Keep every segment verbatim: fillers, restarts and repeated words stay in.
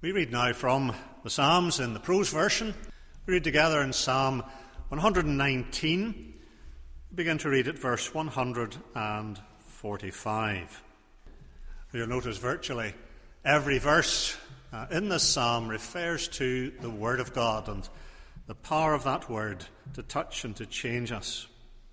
We read now from the Psalms in the prose version. We read together in Psalm one hundred nineteen. We begin to read at verse one hundred forty-five. You'll notice virtually every verse uh, in this psalm refers to the Word of God and the power of that Word to touch and to change us.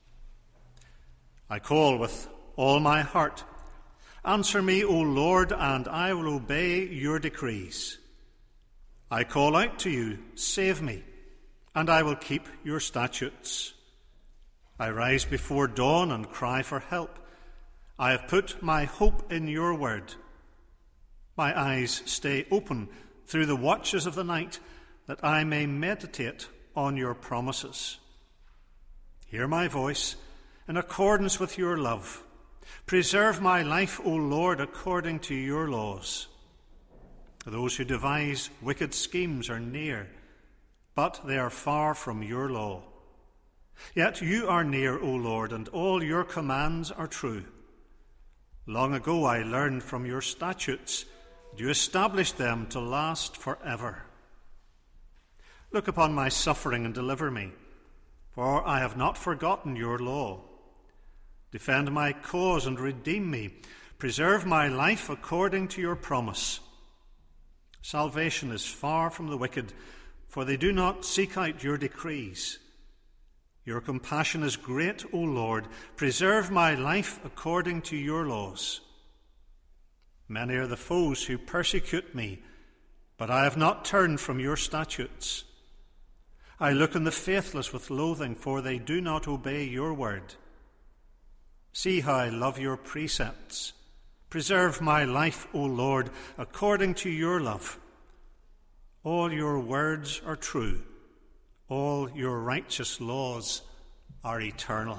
I call with all my heart. Answer me, O Lord, and I will obey your decrees. I call out to you, save me, and I will keep your statutes. I rise before dawn and cry for help. I have put my hope in your word. My eyes stay open through the watches of the night, that I may meditate on your promises. Hear my voice in accordance with your love. Preserve my life, O Lord, according to your laws. Those who devise wicked schemes are near, but they are far from your law. Yet you are near, O Lord, and all your commands are true. Long ago I learned from your statutes, and you established them to last forever. Look upon my suffering and deliver me, for I have not forgotten your law. Defend my cause and redeem me. Preserve my life according to your promise. Salvation is far from the wicked, for they do not seek out your decrees. Your compassion is great, O Lord. Preserve my life according to your laws. Many are the foes who persecute me, but I have not turned from your statutes. I look on the faithless with loathing, for they do not obey your word. See how I love your precepts. Preserve my life, O Lord, according to your love. All your words are true. All your righteous laws are eternal.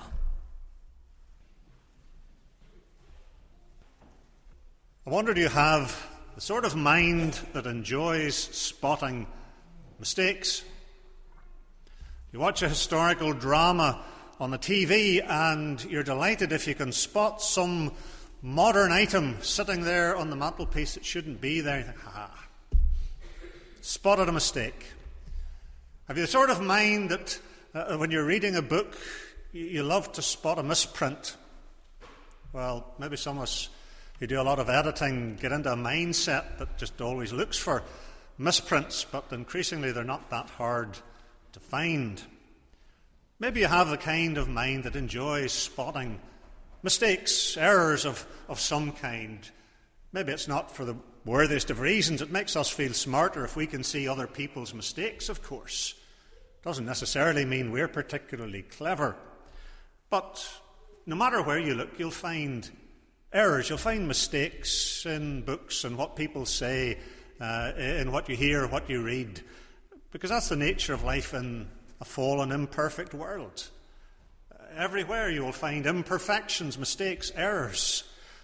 I wonder, do you have the sort of mind that enjoys spotting mistakes? You watch a historical drama on the T V and you're delighted if you can spot some modern item sitting there on the mantelpiece that shouldn't be there. You think, ha, spotted a mistake. Have you the sort of mind that uh, when you're reading a book, you, you love to spot a misprint? Well, maybe some of us who do a lot of editing get into a mindset that just always looks for misprints, but increasingly they're not that hard to find. Maybe you have the kind of mind that enjoys spotting mistakes, errors of, of some kind. Maybe it's not for the worthiest of reasons. It makes us feel smarter if we can see other people's mistakes, of course. Doesn't necessarily mean we're particularly clever. But no matter where you look, you'll find errors. You'll find mistakes in books and what people say, uh, in what you hear, what you read. Because that's the nature of life in a fallen, imperfect world. Everywhere you will find imperfections, mistakes, errors.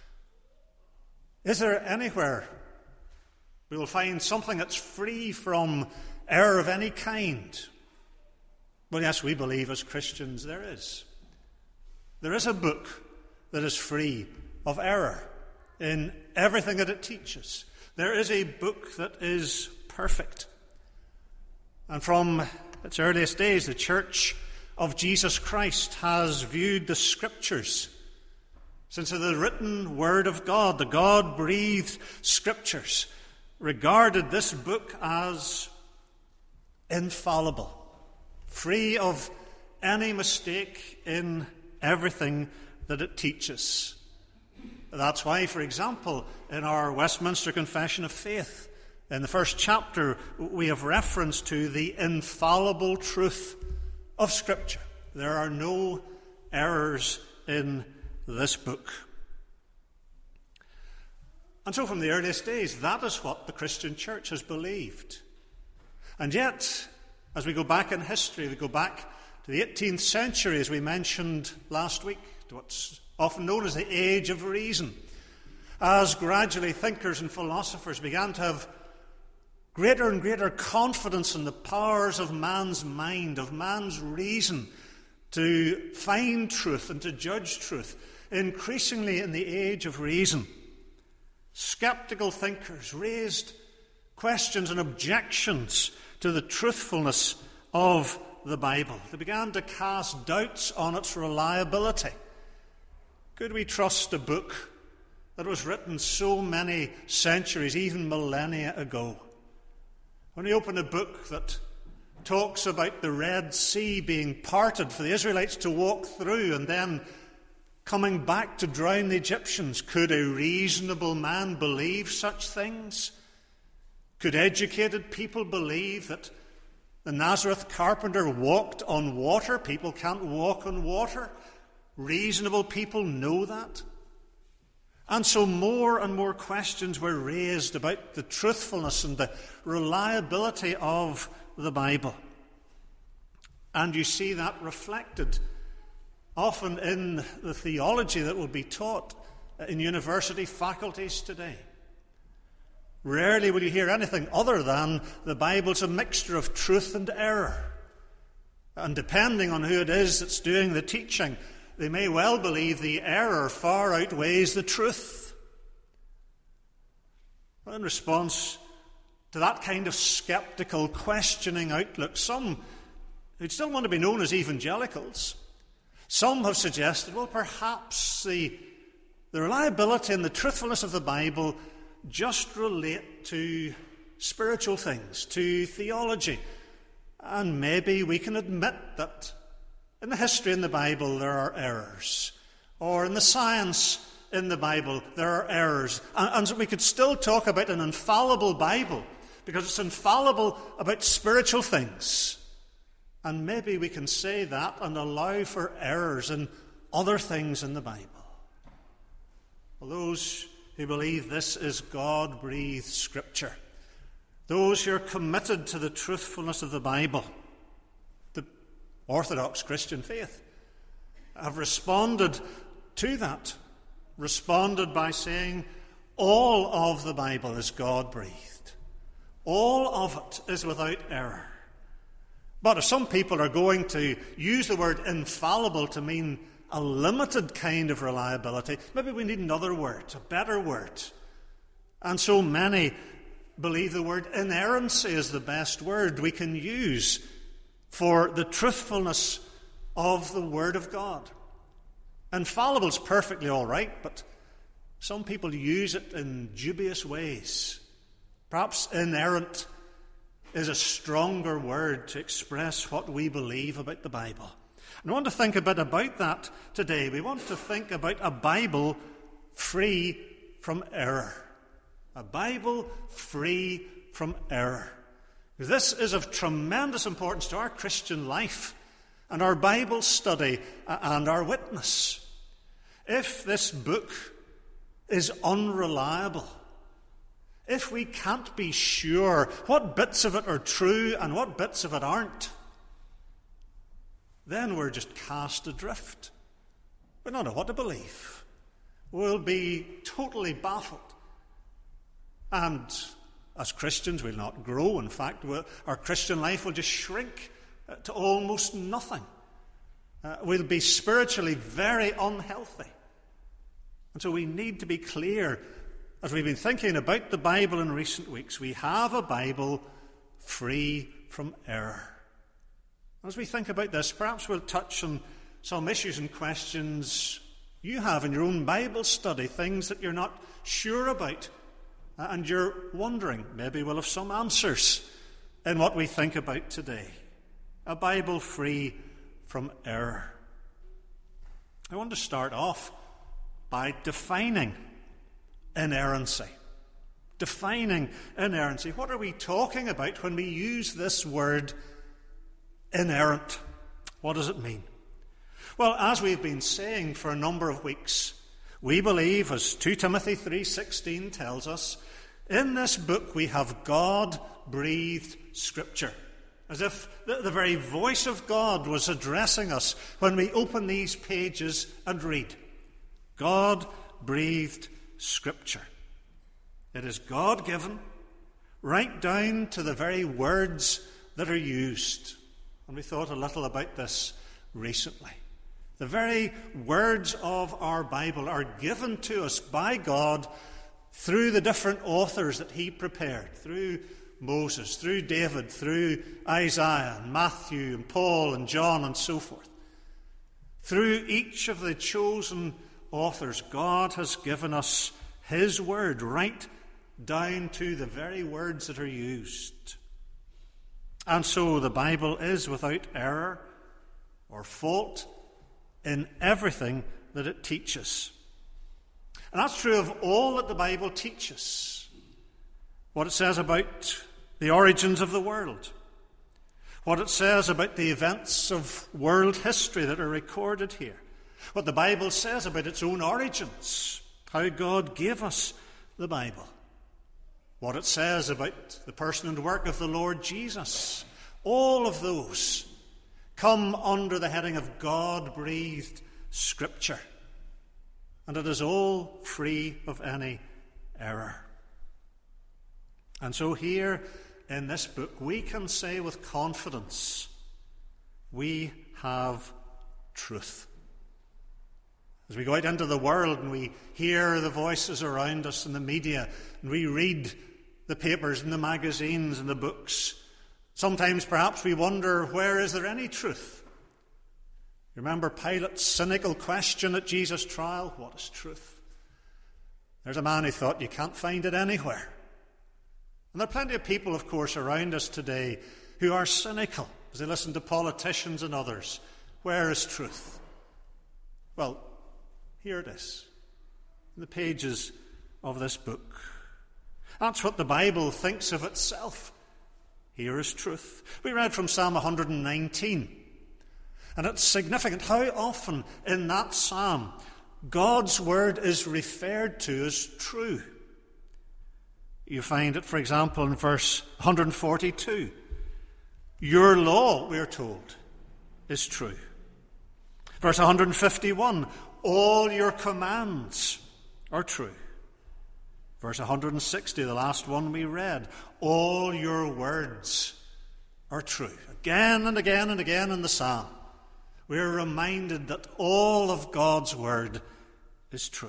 Is there anywhere we will find something that's free from error of any kind? Well, yes, we believe as Christians there is. There is a book that is free of error in everything that it teaches. There is a book that is perfect. And from its earliest days, the Church of Jesus Christ has viewed the Scriptures, since the written Word of God, the God-breathed Scriptures, regarded this book as infallible, free of any mistake in everything that it teaches. That's why, for example, in our Westminster Confession of Faith, in the first chapter, we have reference to the infallible truth of Scripture. There are no errors in this book. And so from the earliest days, that is what the Christian church has believed. And yet, as we go back in history, we go back to the eighteenth century, as we mentioned last week, to what's often known as the Age of Reason, as gradually thinkers and philosophers began to have greater and greater confidence in the powers of man's mind, of man's reason, to find truth and to judge truth. Increasingly in the Age of Reason, skeptical thinkers raised questions and objections to the truthfulness of the Bible. They began to cast doubts on its reliability. Could we trust a book that was written so many centuries, even millennia ago? When we open a book that talks about the Red Sea being parted for the Israelites to walk through and then coming back to drown the Egyptians, could a reasonable man believe such things? Could educated people believe that the Nazareth carpenter walked on water? People can't walk on water. Reasonable people know that. And so more and more questions were raised about the truthfulness and the reliability of the Bible. And you see that reflected often in the theology that will be taught in university faculties today. Rarely will you hear anything other than the Bible's a mixture of truth and error. And depending on who it is that's doing the teaching, they may well believe the error far outweighs the truth. Well, in response to that kind of skeptical, questioning outlook, some who still want to be known as evangelicals, some have suggested, well, perhaps the, the reliability and the truthfulness of the Bible just relate to spiritual things, to theology. And maybe we can admit that in the history in the Bible there are errors, or in the science in the Bible there are errors. And, and so we could still talk about an infallible Bible, because it's infallible about spiritual things. And maybe we can say that and allow for errors in other things in the Bible. Well, those who believe this is God-breathed Scripture, those who are committed to the truthfulness of the Bible, the Orthodox Christian faith, have responded to that, responded by saying all of the Bible is God-breathed. All of it is without error. But if some people are going to use the word infallible to mean a limited kind of reliability, maybe we need another word, a better word. And so many believe the word inerrancy is the best word we can use for the truthfulness of the Word of God. Infallible is perfectly all right, but some people use it in dubious ways. Perhaps inerrant is a stronger word to express what we believe about the Bible. And I want to think a bit about that today. We want to think about a Bible free from error. A Bible free from error. This is of tremendous importance to our Christian life and our Bible study and our witness. If this book is unreliable, if we can't be sure what bits of it are true and what bits of it aren't, then we're just cast adrift. We don't know what to believe. We'll be totally baffled. And as Christians, we'll not grow. In fact, we'll, our Christian life will just shrink to almost nothing. Uh, we'll be spiritually very unhealthy. And so we need to be clear, as we've been thinking about the Bible in recent weeks, we have a Bible free from error. As we think about this, perhaps we'll touch on some issues and questions you have in your own Bible study, things that you're not sure about, and you're wondering. Maybe we'll have some answers in what we think about today. A Bible free from error. I want to start off by defining inerrancy. Defining inerrancy. What are we talking about when we use this word inerrant? What does it mean? Well, as we've been saying for a number of weeks, we believe, as Second Timothy three sixteen tells us, in this book we have God-breathed Scripture. As if the, the very voice of God was addressing us when we open these pages and read. God-breathed Scripture. It is God-given, right down to the very words that are used. And we thought a little about this recently. The very words of our Bible are given to us by God through the different authors that he prepared, through Moses, through David, through Isaiah, and Matthew, and Paul, and John, and so forth. Through each of the chosen authors, God has given us his word, right down to the very words that are used. And so the Bible is without error or fault in everything that it teaches. And that's true of all that the Bible teaches. What it says about the origins of the world, what it says about the events of world history that are recorded here, what the Bible says about its own origins, how God gave us the Bible, what it says about the person and work of the Lord Jesus. All of those come under the heading of God-breathed Scripture. And it is all free of any error. And so here in this book, we can say with confidence, we have truth. As we go out into the world and we hear the voices around us in the media, and we read the papers and the magazines and the books, sometimes perhaps we wonder, where is there any truth? You remember Pilate's cynical question at Jesus' trial, what is truth? There's a man who thought you can't find it anywhere. And there are plenty of people, of course, around us today who are cynical as they listen to politicians and others. Where is truth? Well, here it is, in the pages of this book. That's what the Bible thinks of itself. Here is truth. We read from Psalm one hundred nineteen. And it's significant how often in that psalm God's word is referred to as true. You find it, for example, in verse one hundred forty-two. Your law, we're told, is true. Verse one hundred fifty-one. All your commands are true. Verse one hundred sixty, the last one we read. All your words are true. Again and again and again in the psalm, we're reminded that all of God's word is true.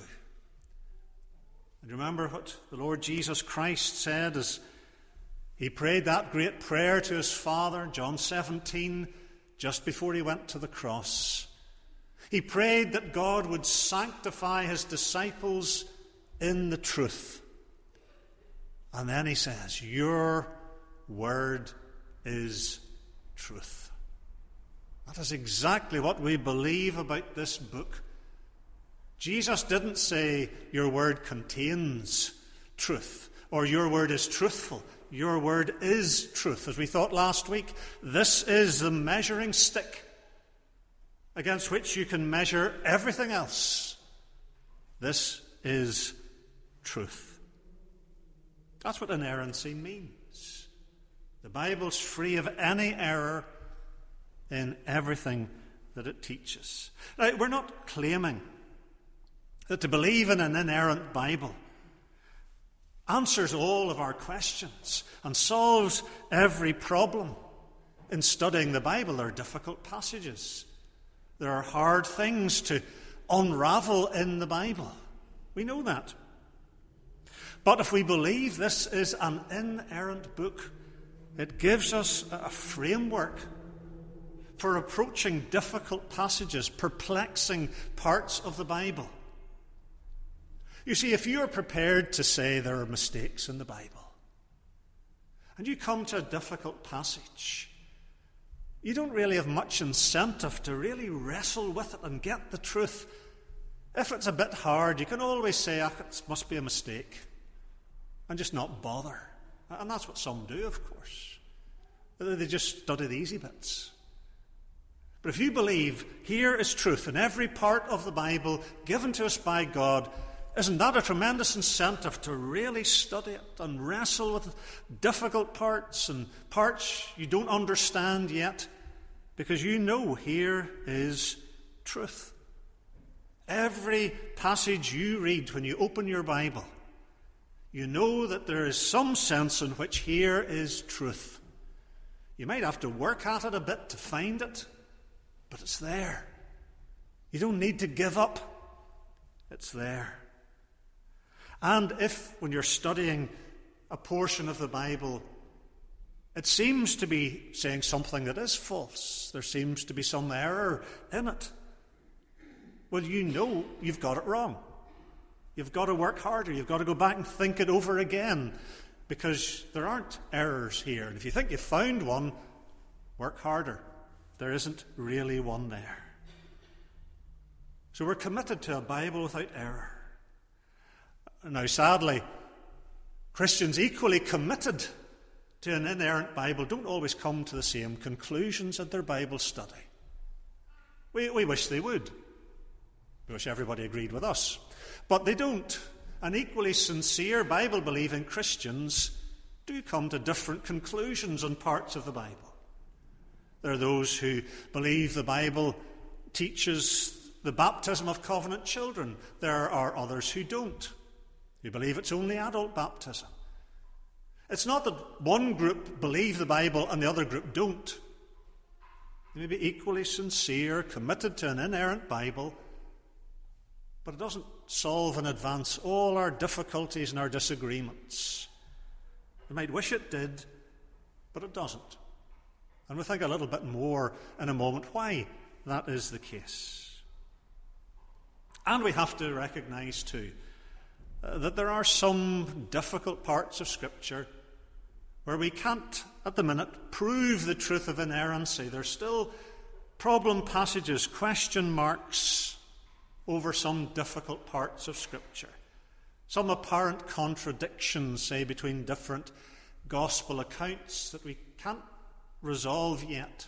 And remember what the Lord Jesus Christ said as he prayed that great prayer to his Father, John seventeen, just before he went to the cross. He prayed that God would sanctify his disciples in the truth. And then he says, your word is truth. That is exactly what we believe about this book. Jesus didn't say your word contains truth or your word is truthful. Your word is truth. As we thought last week, this is the measuring stick against which you can measure everything else. This is truth. That's what inerrancy means. The Bible's free of any error in everything that it teaches. Now, we're not claiming that to believe in an inerrant Bible answers all of our questions and solves every problem. In studying the Bible, there are difficult passages. There are hard things to unravel in the Bible. We know that. But if we believe this is an inerrant book, it gives us a framework for approaching difficult passages, perplexing parts of the Bible. You see, if you're prepared to say there are mistakes in the Bible, and you come to a difficult passage, you don't really have much incentive to really wrestle with it and get the truth. If it's a bit hard, you can always say, ah, it must be a mistake, and just not bother. And that's what some do, of course. They just study the easy bits. But if you believe here is truth in every part of the Bible given to us by God, isn't that a tremendous incentive to really study it and wrestle with difficult parts and parts you don't understand yet? Because you know here is truth. Every passage you read when you open your Bible, you know that there is some sense in which here is truth. You might have to work at it a bit to find it, but it's there. You don't need to give up. It's there. And if, when you're studying a portion of the Bible, it seems to be saying something that is false, there seems to be some error in it, well, you know you've got it wrong. You've got to work harder. You've got to go back and think it over again, because there aren't errors here. And if you think you've found one, work harder. There isn't really one there. So we're committed to a Bible without error. Now, sadly, Christians equally committed to an inerrant Bible don't always come to the same conclusions in their Bible study. We, we wish they would. We wish everybody agreed with us. But they don't. And equally sincere Bible-believing Christians do come to different conclusions on parts of the Bible. There are those who believe the Bible teaches the baptism of covenant children. There are others who don't, who believe it's only adult baptism. It's not that one group believe the Bible and the other group don't. They may be equally sincere, committed to an inerrant Bible, but it doesn't solve and advance all our difficulties and our disagreements. We might wish it did, but it doesn't. And we'll think a little bit more in a moment why that is the case. And we have to recognize, too, uh, that there are some difficult parts of Scripture where we can't, at the minute, prove the truth of inerrancy. There's still problem passages, question marks over some difficult parts of Scripture. Some apparent contradictions, say, between different gospel accounts that we can't resolve yet.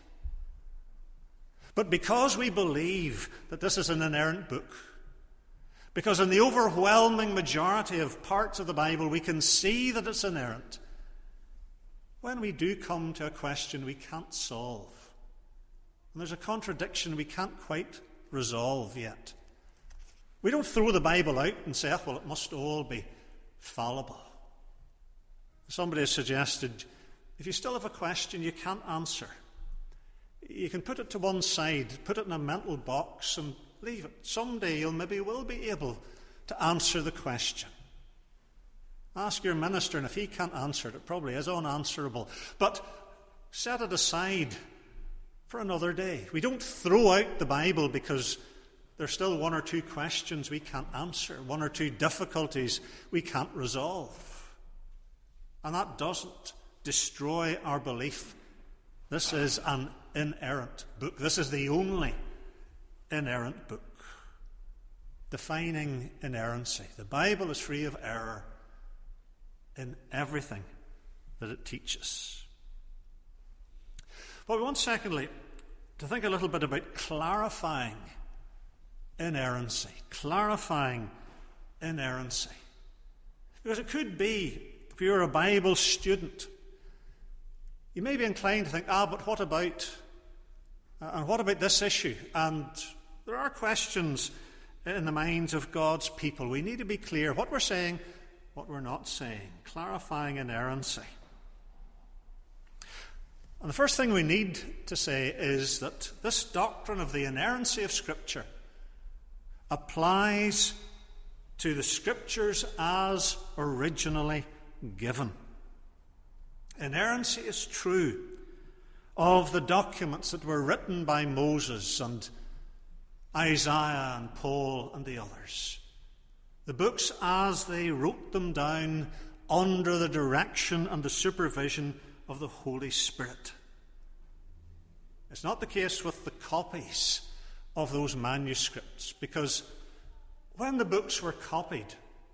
But because we believe that this is an inerrant book, because in the overwhelming majority of parts of the Bible we can see that it's inerrant, when we do come to a question we can't solve, and there's a contradiction we can't quite resolve yet, we don't throw the Bible out and say, oh, well, it must all be fallible. Somebody has suggested, if you still have a question you can't answer, you can put it to one side, put it in a mental box and leave it. Someday you'll maybe will be able to answer the question. Ask your minister, and if he can't answer it, it probably is unanswerable. But set it aside for another day. We don't throw out the Bible because there's still one or two questions we can't answer, one or two difficulties we can't resolve. And that doesn't destroy our belief. This is an inerrant book. This is the only inerrant book. Defining inerrancy. The Bible is free of error in everything that it teaches. But we want, secondly, to think a little bit about clarifying inerrancy. Clarifying inerrancy. Because it could be, if you're a Bible student, you may be inclined to think, ah, but what about, uh, and what about this issue? And there are questions in the minds of God's people. We need to be clear what we're saying, what we're not saying. Clarifying inerrancy. And the first thing we need to say is that this doctrine of the inerrancy of Scripture applies to the Scriptures as originally given. Inerrancy is true of the documents that were written by Moses and Isaiah and Paul and the others. The books as they wrote them down under the direction and the supervision of the Holy Spirit. It's not the case with the copies of those manuscripts, because when the books were copied,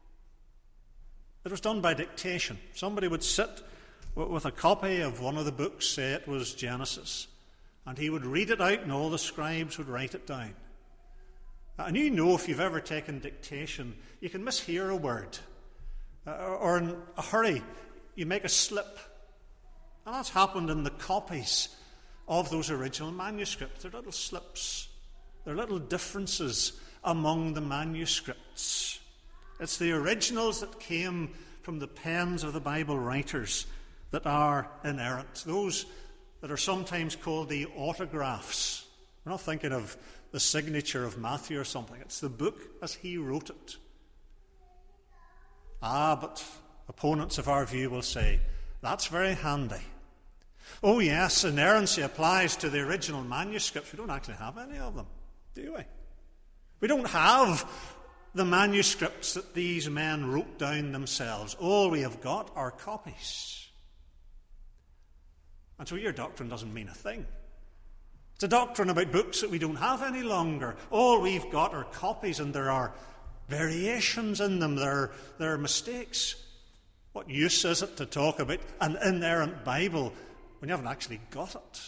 it was done by dictation. Somebody would sit with a copy of one of the books, say it was Genesis, and he would read it out and all the scribes would write it down. And you know, if you've ever taken dictation, you can mishear a word, uh, or in a hurry you make a slip. And that's happened in the copies of those original manuscripts. They're little slips. There are little differences among the manuscripts. It's the originals that came from the pens of the Bible writers that are inerrant. Those that are sometimes called the autographs. We're not thinking of the signature of Matthew or something. It's the book as he wrote it. Ah, but opponents of our view will say, that's very handy. Oh yes, inerrancy applies to the original manuscripts. We don't actually have any of them, do we? We don't have the manuscripts that these men wrote down themselves. All we have got are copies. And so your doctrine doesn't mean a thing. It's a doctrine about books that we don't have any longer. All we've got are copies, and there are variations in them. There are, there are mistakes. What use is it to talk about an inerrant Bible when you haven't actually got it?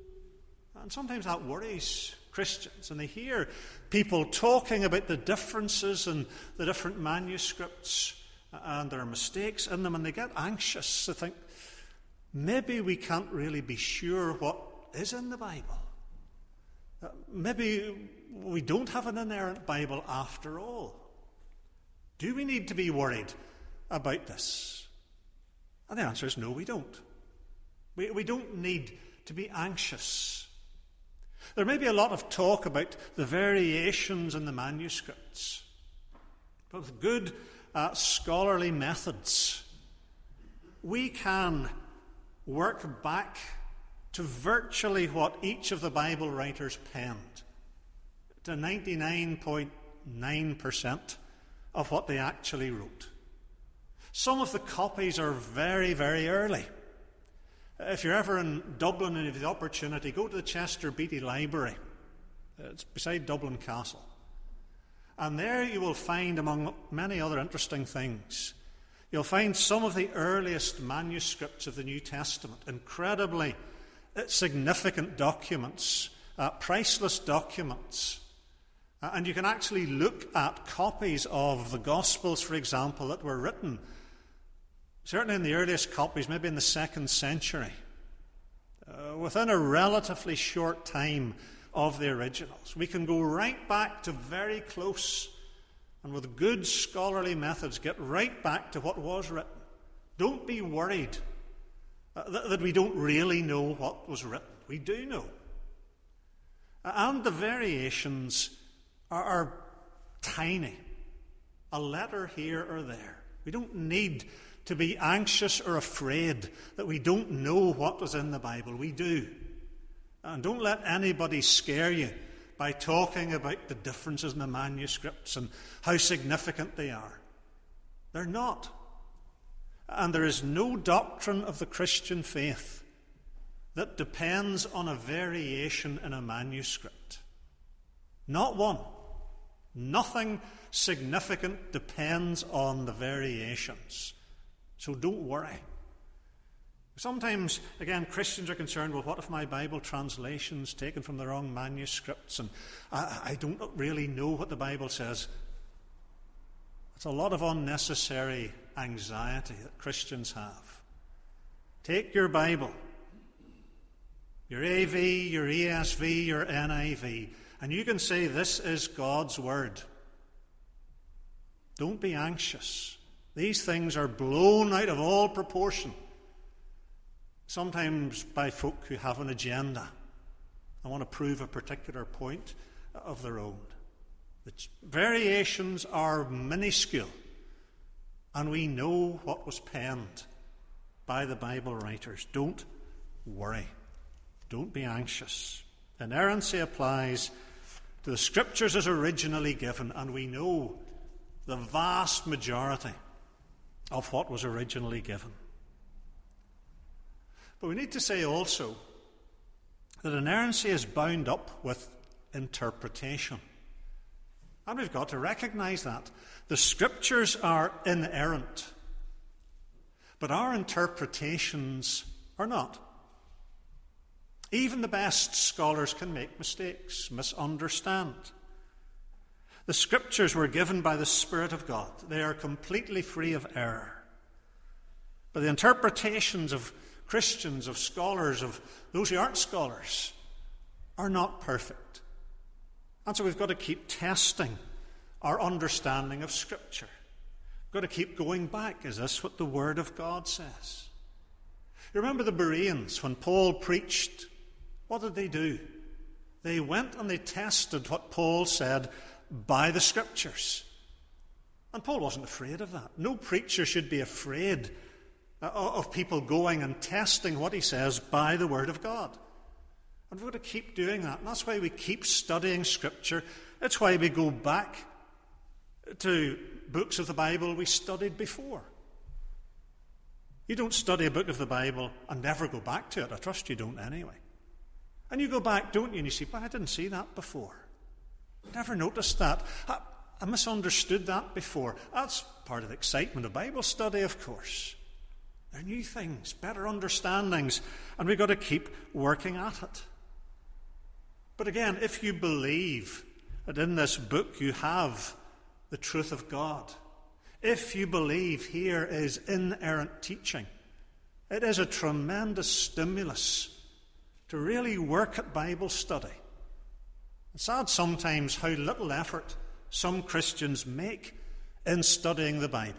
And sometimes that worries Christians, and they hear people talking about the differences in the different manuscripts and there are mistakes in them, and they get anxious. They think, maybe we can't really be sure what is in the Bible. Uh, maybe we don't have an inerrant Bible after all. Do we need to be worried about this? And the answer is no, we don't. We, we don't need to be anxious. There may be a lot of talk about the variations in the manuscripts, but with good uh, scholarly methods, we can work back to virtually what each of the Bible writers penned, to ninety-nine point nine percent of what they actually wrote. Some of the copies are very, very early. If you're ever in Dublin and you have the opportunity, go to the Chester Beatty Library. It's beside Dublin Castle. And there you will find, among many other interesting things, you'll find some of the earliest manuscripts of the New Testament, incredibly significant documents, uh, priceless documents. Uh, and you can actually look at copies of the Gospels, for example, that were written, certainly in the earliest copies, maybe in the second century, uh, within a relatively short time of the originals. We can go right back to very close, and with good scholarly methods, get right back to what was written. Don't be worried uh, that, that we don't really know what was written. We do know. Uh, and the variations are, are tiny. A letter here or there. We don't need to be anxious or afraid that we don't know what was in the Bible. We do. And don't let anybody scare you by talking about the differences in the manuscripts and how significant they are. They're not. And there is no doctrine of the Christian faith that depends on a variation in a manuscript. Not one. Nothing significant depends on the variations. So don't worry. Sometimes, again, Christians are concerned, well, what if my Bible translation's taken from the wrong manuscripts and I, I don't really know what the Bible says? It's a lot of unnecessary anxiety that Christians have. Take your Bible, your A V, your E S V, your N I V, and you can say, this is God's Word. Don't be anxious. These things are blown out of all proportion, sometimes by folk who have an agenda and want to prove a particular point of their own. The variations are minuscule, and we know what was penned by the Bible writers. Don't worry. Don't be anxious. Inerrancy applies to the Scriptures as originally given, and we know the vast majority of what was originally given. But we need to say also that inerrancy is bound up with interpretation. And we've got to recognize that. The Scriptures are inerrant, but our interpretations are not. Even the best scholars can make mistakes, misunderstand. The Scriptures were given by the Spirit of God. They are completely free of error. But the interpretations of Christians, of scholars, of those who aren't scholars, are not perfect. And so we've got to keep testing our understanding of Scripture. We've got to keep going back. Is this what the Word of God says? You remember the Bereans, when Paul preached, what did they do? They went and they tested what Paul said by the Scriptures. And Paul wasn't afraid of that. No preacher should be afraid of people going and testing what he says by the Word of God. And we've got to keep doing that. And that's why we keep studying Scripture. It's why we go back to books of the Bible we studied before. You don't study a book of the Bible and never go back to it. I trust you don't anyway. And you go back, don't you, and you say, well, I didn't see that before. Never noticed that. I, I misunderstood that before. That's part of the excitement of Bible study, of course. They're new things, better understandings, and we've got to keep working at it. But again, if you believe that in this book you have the truth of God, if you believe here is inerrant teaching, it is a tremendous stimulus to really work at Bible study. It's sad sometimes how little effort some Christians make in studying the Bible.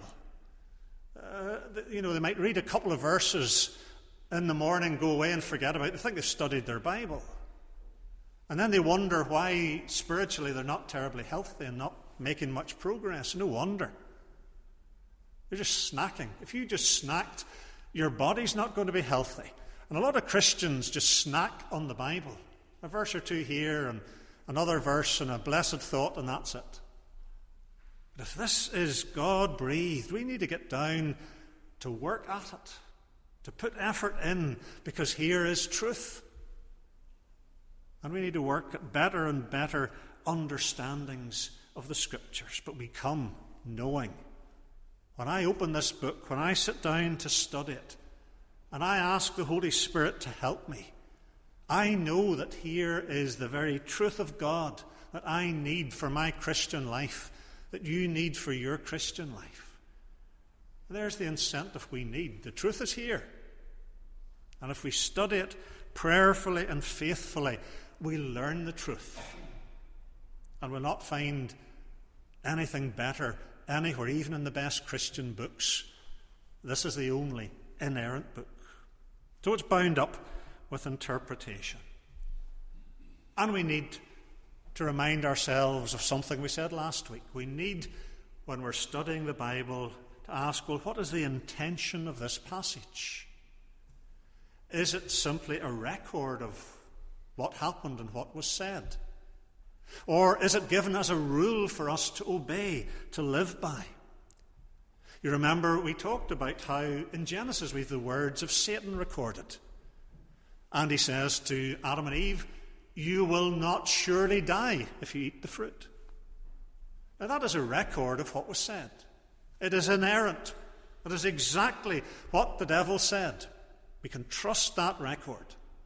Uh, you know, they might read a couple of verses in the morning, go away and forget about it. They think they've studied their Bible. And then they wonder why spiritually they're not terribly healthy and not making much progress. No wonder. They're just snacking. If you just snacked, your body's not going to be healthy. And a lot of Christians just snack on the Bible. A verse or two here and another verse and a blessed thought, and that's it. But if this is God-breathed, we need to get down to work at it, to put effort in, because here is truth. And we need to work at better and better understandings of the Scriptures. But we come knowing, when I open this book, when I sit down to study it, and I ask the Holy Spirit to help me, I know that here is the very truth of God that I need for my Christian life, that you need for your Christian life. There's the incentive we need. The truth is here. And if we study it prayerfully and faithfully, we'll learn the truth. And we'll not find anything better anywhere, even in the best Christian books. This is the only inerrant book. So it's bound up with interpretation. And we need to remind ourselves of something we said last week. We need, when we're studying the Bible, to ask, well, what is the intention of this passage? Is it simply a record of what happened and what was said? Or is it given as a rule for us to obey, to live by? You remember we talked about how in Genesis we have the words of Satan recorded. And he says to Adam and Eve, you will not surely die if you eat the fruit. Now that is a record of what was said. It is inerrant. It is exactly what the devil said. We can trust that record.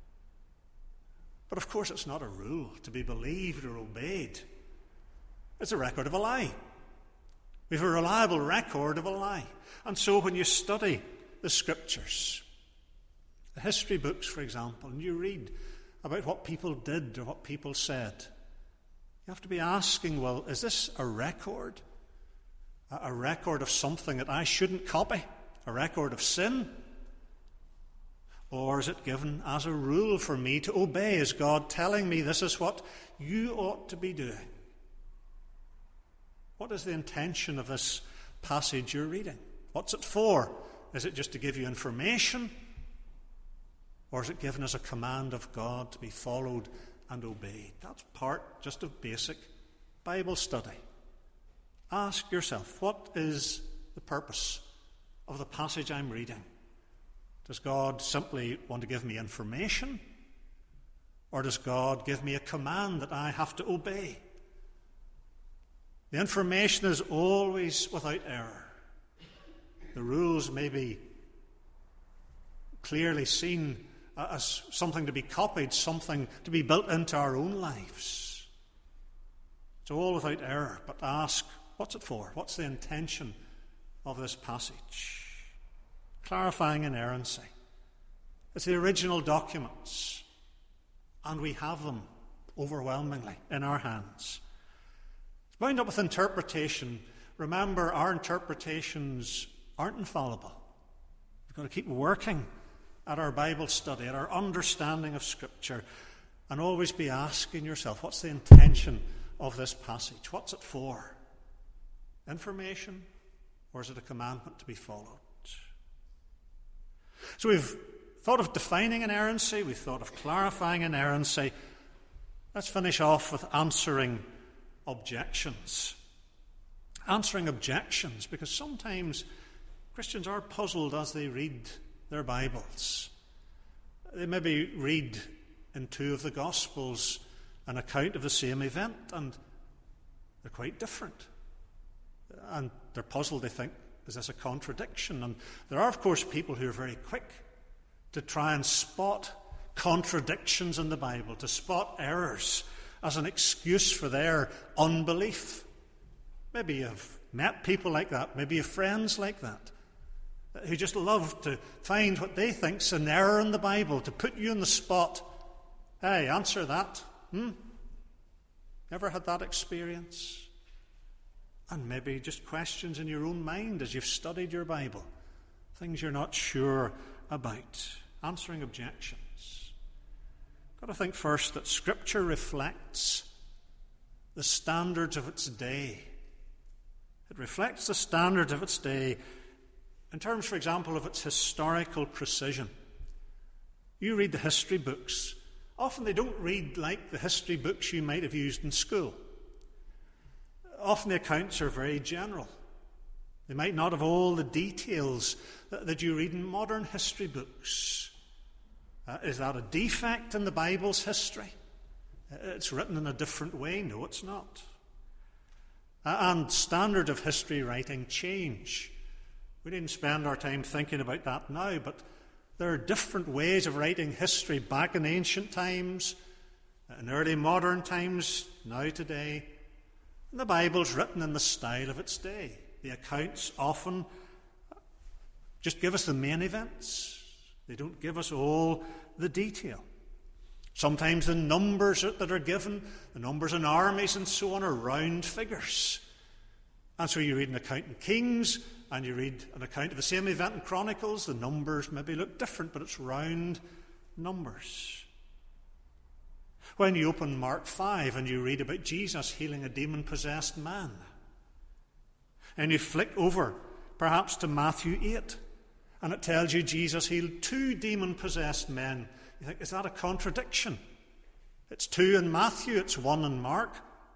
But of course it's not a rule to be believed or obeyed. It's a record of a lie. We have a reliable record of a lie. And so when you study the Scriptures, the history books, for example, and you read about what people did or what people said, you have to be asking, well, is this a record? A record of something that I shouldn't copy? A record of sin? Or is it given as a rule for me to obey? Is God telling me this is what you ought to be doing? What is the intention of this passage you're reading? What's it for? Is it just to give you information? Or is it given as a command of God to be followed and obeyed? That's part just of basic Bible study. Ask yourself, what is the purpose of the passage I'm reading? Does God simply want to give me information? Or does God give me a command that I have to obey? The information is always without error. The rules may be clearly seen as something to be copied, something to be built into our own lives. It's all without error, but ask, what's it for? What's the intention of this passage? Clarifying inerrancy. It's the original documents, and we have them overwhelmingly in our hands. It's bound up with interpretation. Remember, our interpretations aren't infallible. We've got to keep working at our Bible study, at our understanding of Scripture, and always be asking yourself, what's the intention of this passage? What's it for? information, or is it a commandment to be followed? So we've thought of defining inerrancy, we've thought of clarifying inerrancy. Let's finish off with answering objections. Answering objections, because sometimes Christians are puzzled as they read their Bibles. They maybe read in two of the Gospels an account of the same event, and they're quite different. And they're puzzled, they think, is this a contradiction? And there are, of course, people who are very quick to try and spot contradictions in the Bible, to spot errors as an excuse for their unbelief. Maybe you've met people like that, maybe you have friends like that, who just love to find what they think's an error in the Bible, to put you on the spot. Hey, answer that. Hmm? Ever had that experience? And maybe just questions in your own mind as you've studied your Bible, things you're not sure about. Answering objections. Got to think first that Scripture reflects the standards of its day. It reflects the standards of its day in terms, for example, of its historical precision. You read the history books. Often they don't read like the history books you might have used in school. Often the accounts are very general. They might not have all the details that, that you read in modern history books. Uh, is that a defect in the Bible's history? It's written in a different way? No, it's not. Uh, and standards of history writing change. We didn't spend our time thinking about that now, but there are different ways of writing history back in ancient times, in early modern times, now today. And the Bible's written in the style of its day. The accounts often just give us the main events. They don't give us all the detail. Sometimes the numbers that are given, the numbers in armies and so on, are round figures. And so you read an account in Kings, and you read an account of the same event in Chronicles. The numbers maybe look different, but it's round numbers. When you open Mark five and you read about Jesus healing a demon-possessed man, and you flick over perhaps to Matthew eight, and it tells you Jesus healed two demon-possessed men, you think, is that a contradiction? It's two in Matthew, it's one in Mark.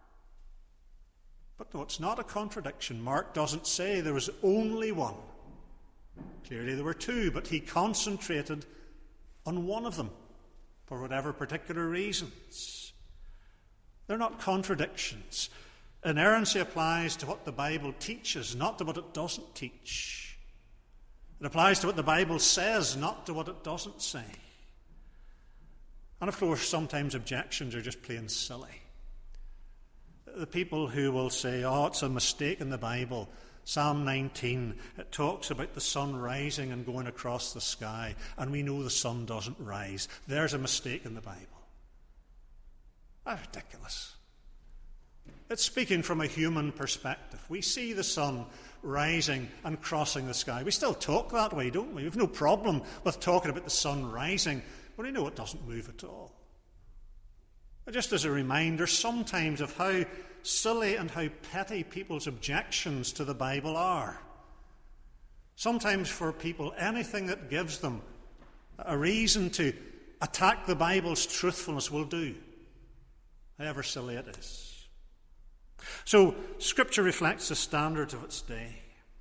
But no, it's not a contradiction. Mark doesn't say there was only one. Clearly there were two, but he concentrated on one of them for whatever particular reasons. They're not contradictions. Inerrancy applies to what the Bible teaches, not to what it doesn't teach. It applies to what the Bible says, not to what it doesn't say. And of course, sometimes objections are just plain silly. The people who will say, oh, it's a mistake in the Bible. Psalm nineteen, it talks about the sun rising and going across the sky, and we know the sun doesn't rise. There's a mistake in the Bible. That's ridiculous. It's speaking from a human perspective. We see the sun rising and crossing the sky. We still talk that way, don't we? We have no problem with talking about the sun rising, but we know it doesn't move at all. Just as a reminder sometimes of how silly and how petty people's objections to the Bible are. Sometimes for people, anything that gives them a reason to attack the Bible's truthfulness will do, however silly it is. So, Scripture reflects the standards of its day.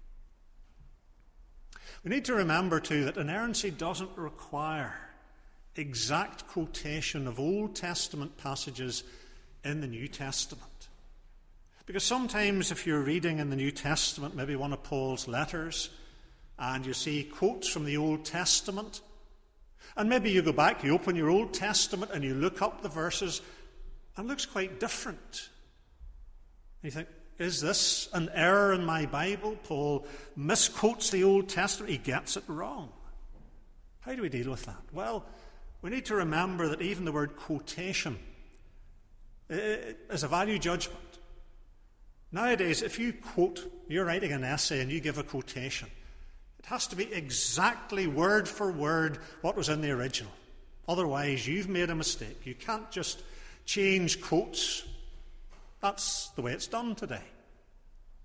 We need to remember, too, that inerrancy doesn't require exact quotation of Old Testament passages in the New Testament. Because sometimes if you're reading in the New Testament, maybe one of Paul's letters, and you see quotes from the Old Testament, and maybe you go back, you open your Old Testament and you look up the verses, and it looks quite different. And you think, is this an error in my Bible? Paul misquotes the Old Testament. He gets it wrong. How do we deal with that? Well, we need to remember that even the word quotation is a value judgment. Nowadays, if you quote, you're writing an essay and you give a quotation, it has to be exactly word for word what was in the original. Otherwise, you've made a mistake. You can't just change quotes. That's the way it's done today.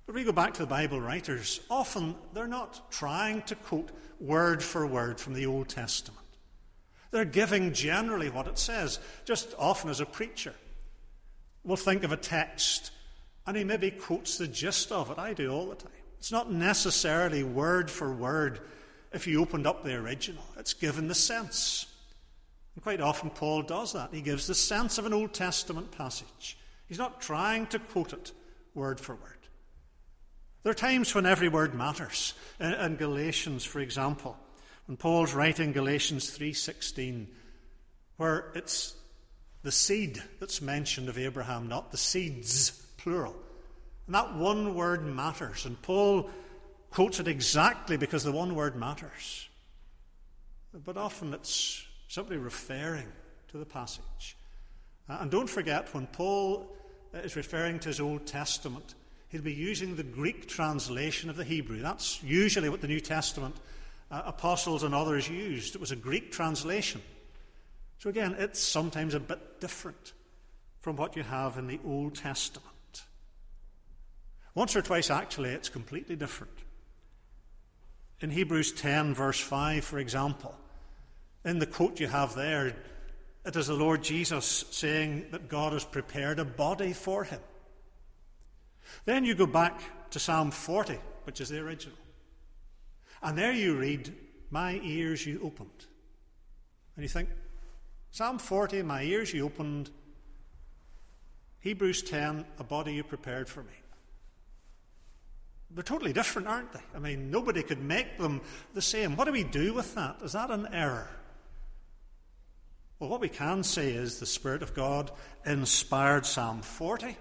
But we go back to the Bible writers. Often they're not trying to quote word for word from the Old Testament. They're giving generally what it says. Just often as a preacher, we'll think of a text and he maybe quotes the gist of it. I do all the time. It's not necessarily word for word if you opened up the original. It's given the sense. And quite often Paul does that. He gives the sense of an Old Testament passage. He's not trying to quote it word for word. There are times when every word matters. In, in Galatians, for example, when Paul's writing Galatians three sixteen, where it's the seed that's mentioned of Abraham, not the seeds, plural. And that one word matters. And Paul quotes it exactly because the one word matters. But often it's simply referring to the passage. Uh, and don't forget, when Paul is referring to his Old Testament, he'll be using the Greek translation of the Hebrew. That's usually what the New Testament uh, apostles and others used. It was a Greek translation. So again, it's sometimes a bit different from what you have in the Old Testament. Once or twice, actually, it's completely different. In Hebrews ten, verse five, for example, in the quote you have there, it is the Lord Jesus saying that God has prepared a body for him. Then you go back to Psalm forty, which is the original. And there you read, my ears you opened. And you think, Psalm forty, my ears you opened. Hebrews ten, a body you prepared for me. They're totally different, aren't they? I mean, nobody could make them the same. What do we do with that? Is that an error? Well, what we can say is the Spirit of God inspired Psalm forty,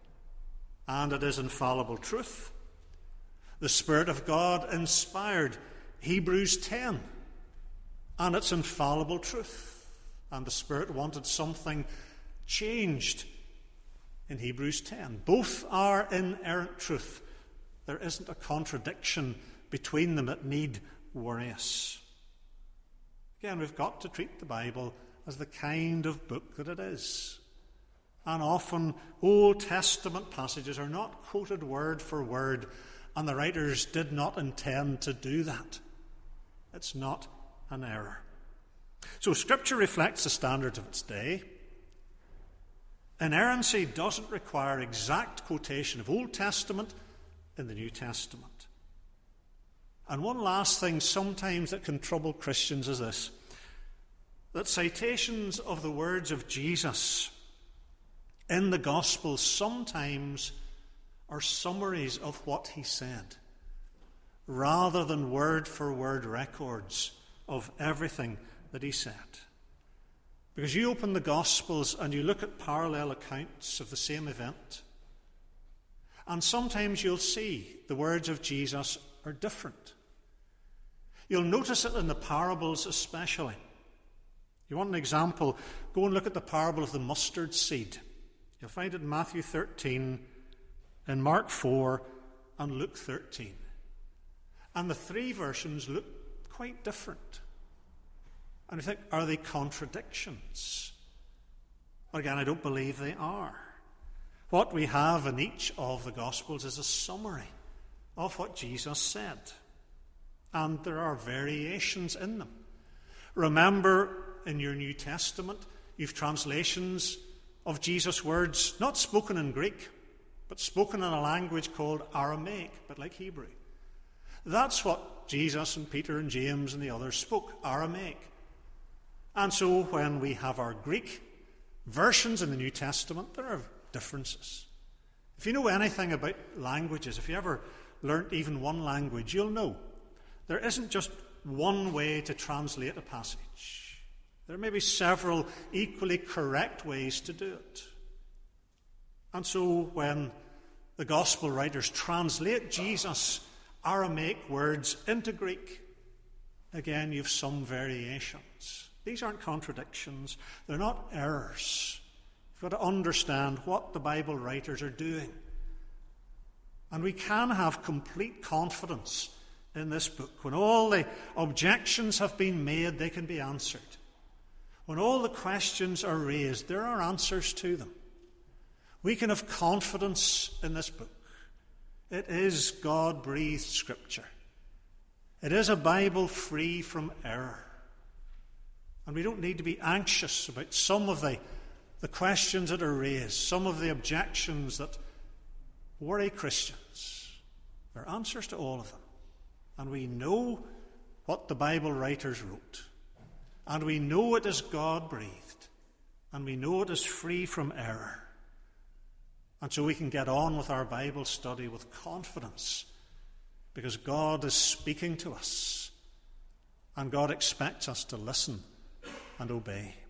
and it is infallible truth. The Spirit of God inspired Hebrews ten, and it's infallible truth. And the Spirit wanted something changed in Hebrews ten. Both are inerrant truth. There isn't a contradiction between them that need worry us. Again, we've got to treat the Bible as the kind of book that it is. And often Old Testament passages are not quoted word for word, and the writers did not intend to do that. It's not an error. So Scripture reflects the standards of its day. Inerrancy doesn't require exact quotation of Old Testament in the New Testament. And one last thing sometimes that can trouble Christians is this, that citations of the words of Jesus in the Gospels sometimes are summaries of what he said, rather than word-for-word records of everything that he said. Because you open the Gospels and you look at parallel accounts of the same event, and sometimes you'll see the words of Jesus are different. You'll notice it in the parables especially. You want an example? Go and look at the parable of the mustard seed. You'll find it in Matthew thirteen, in Mark four, and Luke thirteen. And the three versions look quite different. And you think, are they contradictions? Well, again, I don't believe they are. What we have in each of the Gospels is a summary of what Jesus said. And there are variations in them. Remember, in your New Testament, you've translations of Jesus' words, not spoken in Greek, but spoken in a language called Aramaic, but like Hebrew. That's what Jesus and Peter and James and the others spoke, Aramaic. And so when we have our Greek versions in the New Testament, there are differences. If you know anything about languages, if you ever learnt even one language, you'll know there isn't just one way to translate a passage. There may be several equally correct ways to do it. And so when the Gospel writers translate Jesus' Aramaic words into Greek, again, you've some variations. These aren't contradictions. They're not errors. You've got to understand what the Bible writers are doing. And we can have complete confidence in this book. When all the objections have been made, they can be answered. When all the questions are raised, there are answers to them. We can have confidence in this book. It is God-breathed Scripture. It is a Bible free from error. And we don't need to be anxious about some of the, the questions that are raised, some of the objections that worry Christians. There are answers to all of them. And we know what the Bible writers wrote. And we know it is God-breathed. And we know it is free from error. And so we can get on with our Bible study with confidence, because God is speaking to us, and God expects us to listen and obey.